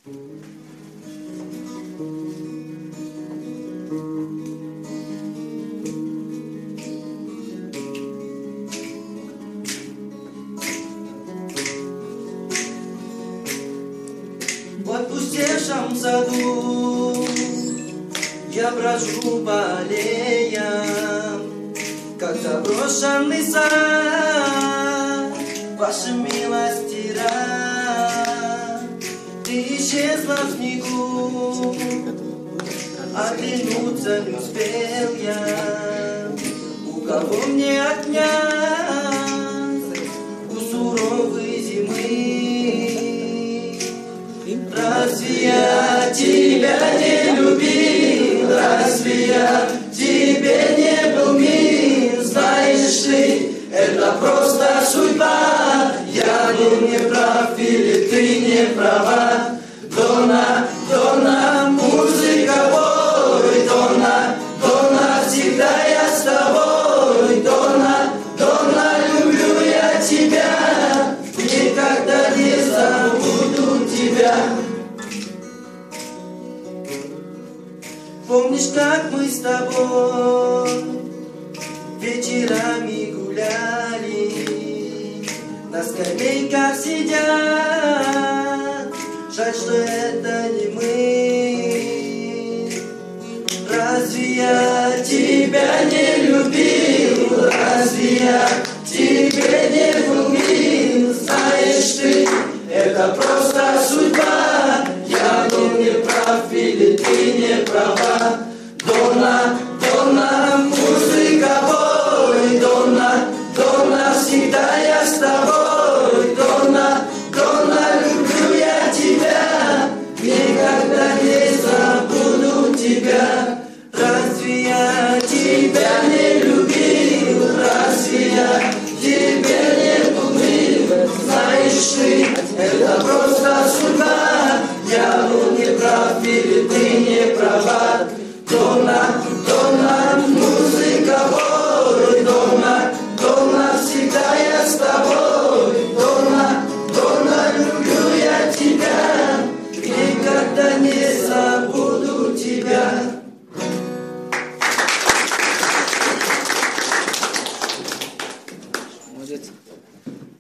В опустевшем саду я брожу по аллеям, как заброшенный сад. Ваша милость рад, ты исчезла в снегу, оглянуться не успел я. У кого мне отнять у суровой зимы? Разве я тебя не любил? Разве я тебе не был мил? Знаешь ли, это просто судьба. Я был не прав или ты не права? Дона, Дона, музыка, бой, Дона, Дона, всегда я с тобой. Дона, Дона, люблю я тебя, никогда не забуду тебя. Помнишь, как мы с тобой вечерами гуляли, на скамейках сидят? Жаль, что это не мы. Разве я тебя не любил? Разве я тебе не был мил? Знаешь ты, это просто судьба. Я был не прав или ты не права? Дона, Дона, музыка, бой, Дона, Дона, всегда я с тобой. Дона, Дона, люблю я тебя, никогда не забуду тебя. Разве я тебя не любил? Разве я тебе не был мил? Знаешь ты, это просто судьба. Я был не прав или